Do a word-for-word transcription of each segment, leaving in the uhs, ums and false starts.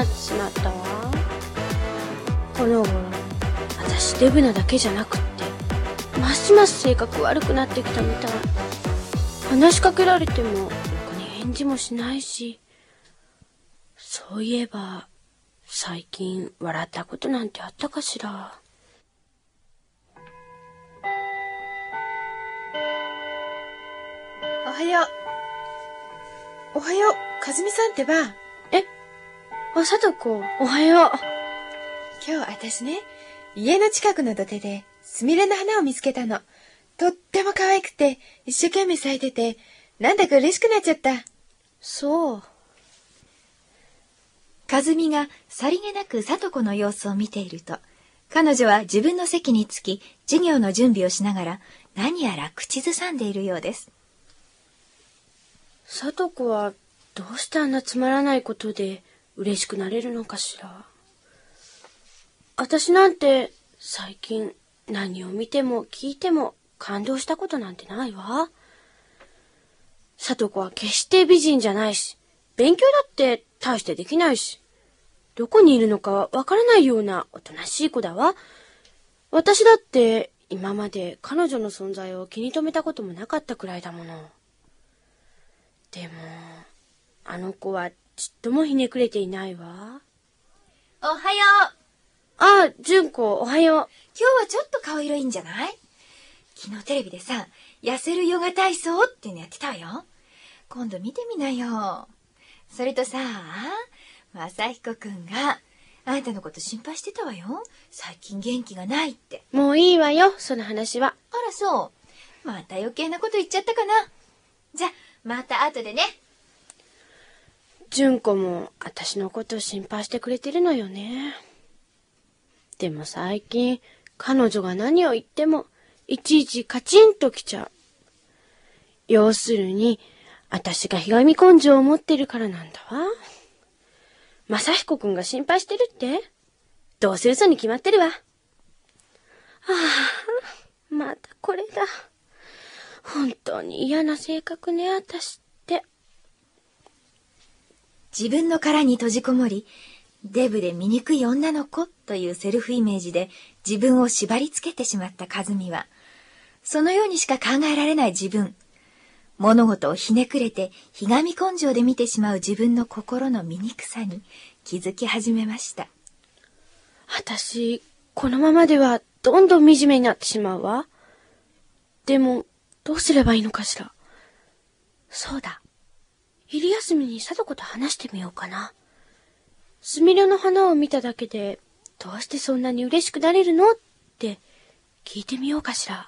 なってしまったわ。この頃私デブなだけじゃなくってますます性格悪くなってきたみたい。話しかけられてもろくに返事もしないし、そういえば最近笑ったことなんてあったかしら。 おはよう。おはよう、かずみさんってば。 えあ、さとこ、おはよう。 今日私ね、家の近くの土手でスミレの花を見つけたの。とっても可愛くて一生懸命咲いてて、なんだか嬉しくなっちゃった。 そう。 かずみがさりげなくさとこの様子を見ていると、彼女は自分の席につき授業の準備をしながら何やら口ずさんでいるようです。 さとこはどうしてあんなつまらないことで嬉しくなれるのかしら。私なんて最近何を見ても聞いても感動したことなんてないわ。さとこは決して美人じゃないし、勉強だって大してできないし、どこにいるのかわからないようなおとなしい子だわ。私だって今まで彼女の存在を気に留めたこともなかったくらいだもの。でもあの子はちっともひねくれていないわ。 おはよう。 ああ、純子、おはよう。 今日はちょっと顔色いいんじゃない？昨日テレビでさ、痩せるヨガ体操っていうのやってたわよ。今度見てみなよ。それとさ、正彦くんがあんたのこと心配してたわよ。最近元気がないって。 もういいわよ、その話は。 あらそう。また余計なこと言っちゃったかな。じゃ、また後でね。 純子も私のこと心配してくれてるのよね。でも最近彼女が何を言ってもいちいちカチンときちゃう。要するに私がひがみ根性を持ってるからなんだわ。正彦くんが心配してるって？どうせ嘘に決まってるわ。ああ、またこれだ。本当に嫌な性格ね、私って。 自分の殻に閉じこもり、デブで醜い女の子というセルフイメージで自分を縛り付けてしまった和美は、そのようにしか考えられない自分、物事をひねくれてひがみ根性で見てしまう自分の心の醜さに気づき始めました。 私、このままではどんどん惨めになってしまうわ。でも、どうすればいいのかしら。そうだ。昼休みに貞子と話してみようかな。すみれの花を見ただけで、どうしてそんなに嬉しくなれるのって聞いてみようかしら。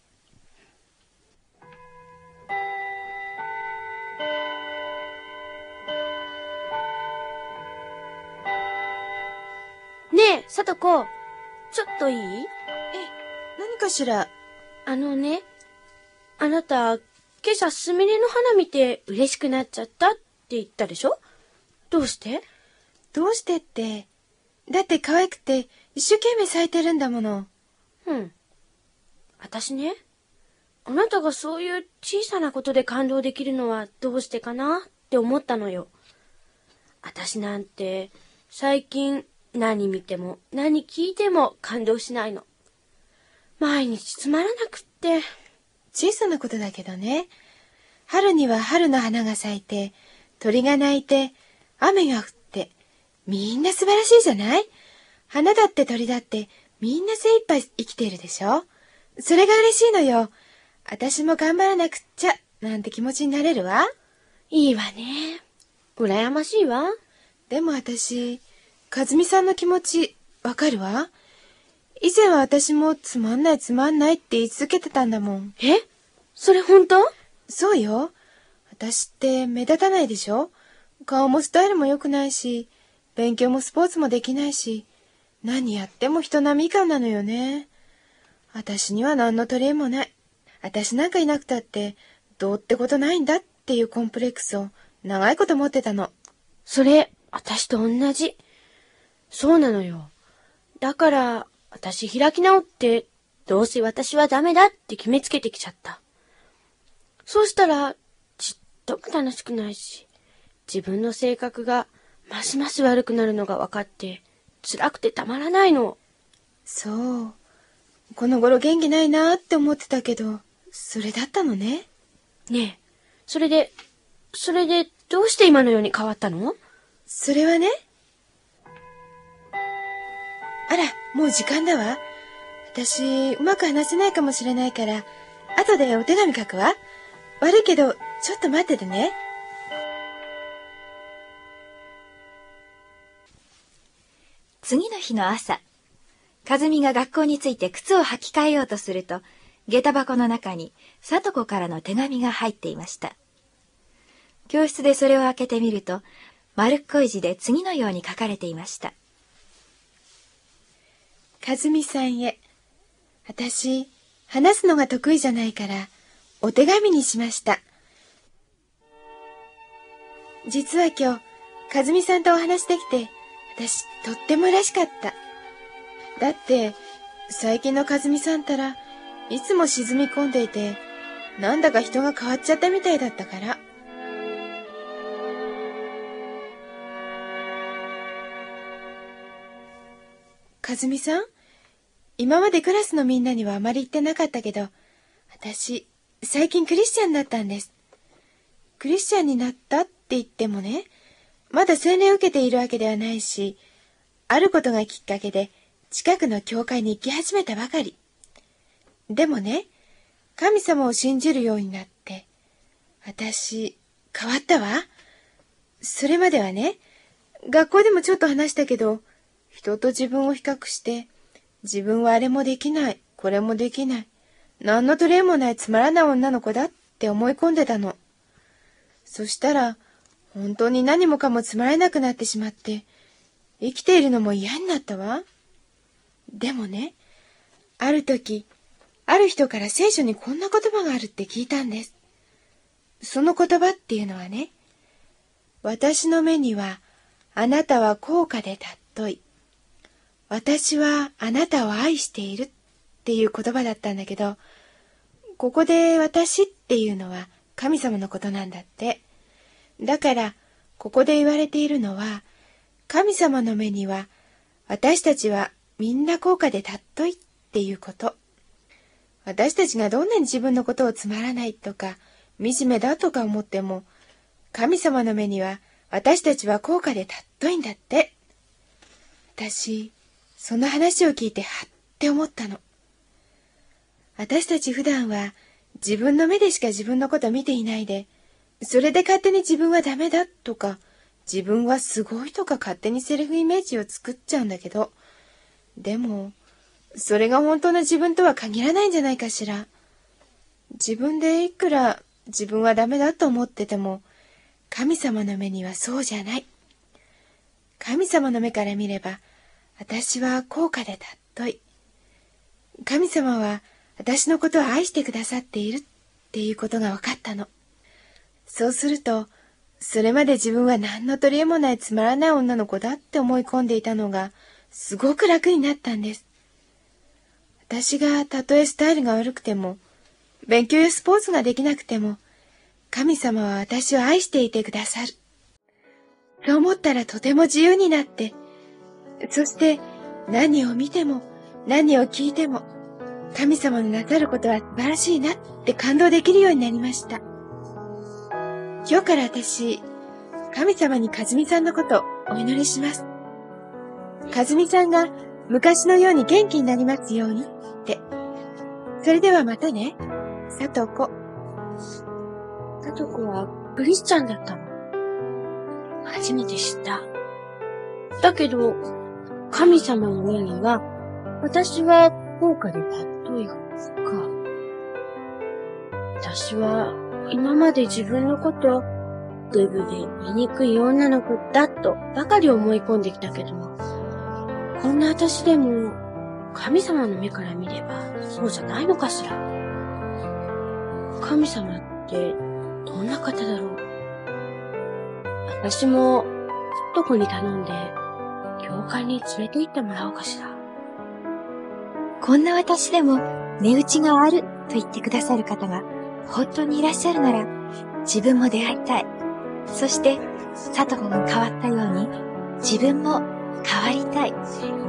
ねえ、貞子、ちょっといい？え、 何かしら。 あのね、あなた、今朝すみれの花見て嬉しくなっちゃったって言ったでしょ？どうして？ どうしてって、だって可愛くて一生懸命咲いてるんだもの。 うん。私ね、あなたがそういう小さなことで感動できるのはどうしてかなって思ったのよ。私なんて最近何見ても何聞いても感動しないの。毎日つまらなくって。 小さなことだけどね。春には春の花が咲いて、鳥が鳴いて、雨が降って、みんな素晴らしいじゃない？花だって鳥だってみんな精一杯生きているでしょ？それが嬉しいのよ。私も頑張らなくっちゃなんて気持ちになれるわ。 いいわね。羨ましいわ。 でも私、和美さんの気持ちわかるわ。以前は私もつまんないつまんないって言い続けてたんだもん。 え？それ本当？ そうよ。私って目立たないでしょ？顔もスタイルも良くないし、勉強もスポーツもできないし、何やっても人並み以下なのよね。私には何の取り柄もない。私なんかいなくたってどうってことないんだっていうコンプレックスを長いこと持ってたの。 それ、私と同じ。そうなのよ。だから、私開き直って、どうせ私はダメだって決めつけてきちゃった。そうしたら、ちっとも楽しくないし、自分の性格がますます悪くなるのが分かって、辛くてたまらないの。 そう。この頃元気ないなって思ってたけど、それだったのね。 ねえ、それで、それでどうして今のように変わったの？ それはね。あら、もう時間だわ。私、うまく話せないかもしれないから、後でお手紙書くわ。悪いけど、ちょっと待っててね。 次の日の朝、和美が学校に着いて靴を履き替えようとすると、下駄箱の中に聡子からの手紙が入っていました。教室でそれを開けてみると、丸っこい字で次のように書かれていました。 和美さんへ。私、話すのが得意じゃないから、お手紙にしました。実は今日、和美さんとお話できて、私、とっても嬉しかった。だって、最近の和美さんたらいつも沈み込んでいて、なんだか人が変わっちゃったみたいだったから。和美さん、今までクラスのみんなにはあまり言ってなかったけど、私、最近クリスチャンになったんです。クリスチャンになったって言ってもね、まだ洗礼を受けているわけではないし、あることがきっかけで近くの教会に行き始めたばかり。でもね、神様を信じるようになって、私、変わったわ。それまではね、学校でもちょっと話したけど、人と自分を比較して、自分はあれもできない、これもできない、何の取り柄もないつまらない女の子だって思い込んでたの。そしたら、本当に何もかもつまらなくなってしまって、生きているのも嫌になったわ。でもね、ある時、ある人から聖書にこんな言葉があるって聞いたんです。その言葉っていうのはね、私の目にはあなたは高価で尊い。私はあなたを愛しているっていう言葉だったんだけど、ここで私っていうのは神様のことなんだって。だから、ここで言われているのは、神様の目には私たちはみんな高価で尊いっていうこと。私たちがどんなに自分のことをつまらないとか惨めだとか思っても、神様の目には私たちは高価で尊いんだって。私、その話を聞いてはって思ったの。私たち普段は自分の目でしか自分のこと見ていないで、それで勝手に自分はダメだとか、自分はすごいとか勝手にセルフイメージを作っちゃうんだけど、でも、それが本当の自分とは限らないんじゃないかしら。自分でいくら自分はダメだと思ってても、神様の目にはそうじゃない。神様の目から見れば、私は高価で尊い。神様は私のことを愛してくださっているっていうことが分かったの。そうすると、それまで自分は何の取り柄もないつまらない女の子だって思い込んでいたのが、すごく楽になったんです。私がたとえスタイルが悪くても、勉強やスポーツができなくても、神様は私を愛していてくださる。そう思ったらとても自由になって、そして何を見ても何を聞いても、神様のなさることは素晴らしいなって感動できるようになりました。今日から私、神様に和美さんのことお祈りします。和美さんが昔のように元気になりますようにって。それではまたね、聡子。 聡子はクリスチャンだったの。初めて知った。だけど、神様の目には、私は高価で尊いか。私は今まで自分のことをデブで醜い女の子だとばかり思い込んできたけども、こんな私でも神様の目から見ればそうじゃないのかしら。神様ってどんな方だろう。私もとこに頼んで教会に連れて行ってもらおうかしら。 こんな私でも値打ちがあると言ってくださる方が本当にいらっしゃるなら、自分も出会いたい。そしてさと子が変わったように自分も変わりたい。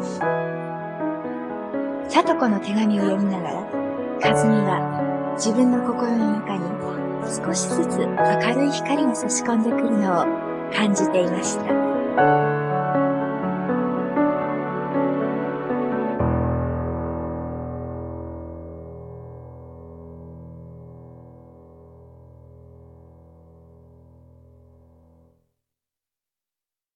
さと子の手紙を読みながら、かずみは自分の心の中に少しずつ明るい光が差し込んでくるのを感じていました。